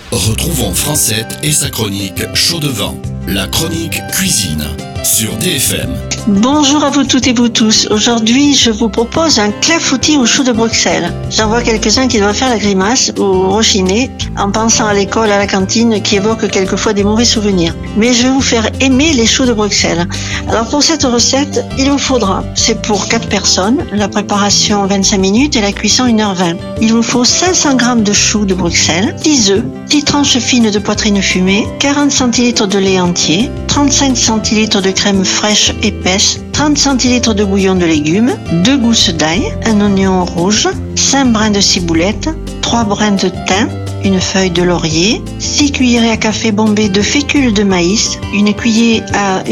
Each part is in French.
Retrouvons Francette et sa chronique Chaud de vent, la chronique cuisine sur DFM. Bonjour à vous toutes et vous tous. Aujourd'hui, je vous propose un clafoutis au chou de Bruxelles. J'en vois quelques-uns qui doivent faire la grimace ou rechiner en pensant à l'école, à la cantine, qui évoquent quelquefois des mauvais souvenirs. Mais je vais vous faire aimer les choux de Bruxelles. Alors pour cette recette, il vous faudra, c'est pour 4 personnes, la préparation 25 minutes et la cuisson 1h20. Il vous faut 500 g de choux de Bruxelles, 10 œufs, 10 tranches fines de poitrine fumée, 40 cl de lait entier, 35 cl de crème fraîche épaisse, 30 cl de bouillon de légumes, 2 gousses d'ail, un oignon rouge, 5 brins de ciboulette, 3 brins de thym, une feuille de laurier, 6 cuillerées à café bombées de fécule de maïs, une cuillère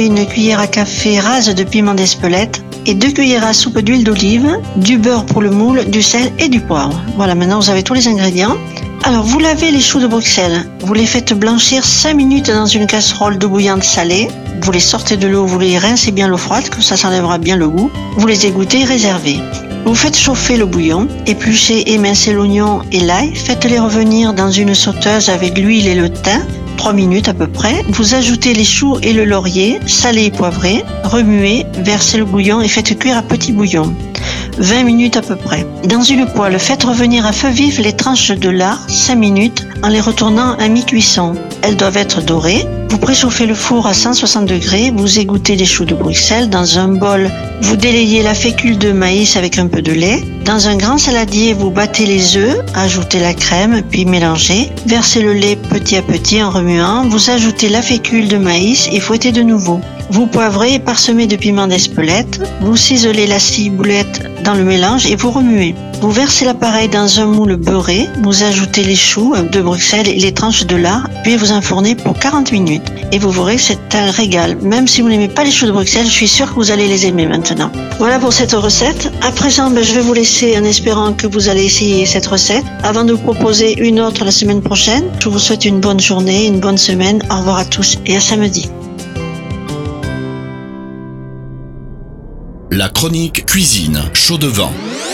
à café rase de piment d'Espelette et 2 cuillères à soupe d'huile d'olive, du beurre pour le moule, du sel et du poivre. Voilà, maintenant vous avez tous les ingrédients. Alors, vous lavez les choux de Bruxelles. Vous les faites blanchir 5 minutes dans une casserole d'eau bouillante salée. Vous les sortez de l'eau, vous les rincez bien l'eau froide, comme ça enlèvera bien le goût. Vous les égouttez et réservez. Vous faites chauffer le bouillon, épluchez, émincez l'oignon et l'ail, faites-les revenir dans une sauteuse avec l'huile et le thym, 3 minutes à peu près. Vous ajoutez les choux et le laurier, salés et poivrés, remuez, versez le bouillon et faites cuire à petit bouillon. 20 minutes à peu près. Dans une poêle, faites revenir à feu vif les tranches de lard 5 minutes en les retournant à mi-cuisson. Elles doivent être dorées. Vous préchauffez le four à 160 degrés, vous égouttez les choux de Bruxelles. Dans un bol, vous délayez la fécule de maïs avec un peu de lait. Dans un grand saladier, vous battez les œufs, ajoutez la crème, puis mélangez. Versez le lait petit à petit en remuant. Vous ajoutez la fécule de maïs et fouettez de nouveau. Vous poivrez et parsemez de piment d'Espelette. Vous ciselez la ciboulette dans le mélange et vous remuez. Vous versez l'appareil dans un moule beurré, vous ajoutez les choux de Bruxelles et les tranches de lard, puis vous enfournez pour 40 minutes. Et vous verrez que c'est un régal. Même si vous n'aimez pas les choux de Bruxelles, je suis sûre que vous allez les aimer maintenant. Voilà pour cette recette. À présent, je vais vous laisser en espérant que vous allez essayer cette recette. Avant de vous proposer une autre la semaine prochaine, je vous souhaite une bonne journée, une bonne semaine. Au revoir à tous et à samedi. La chronique cuisine Chaud de vent.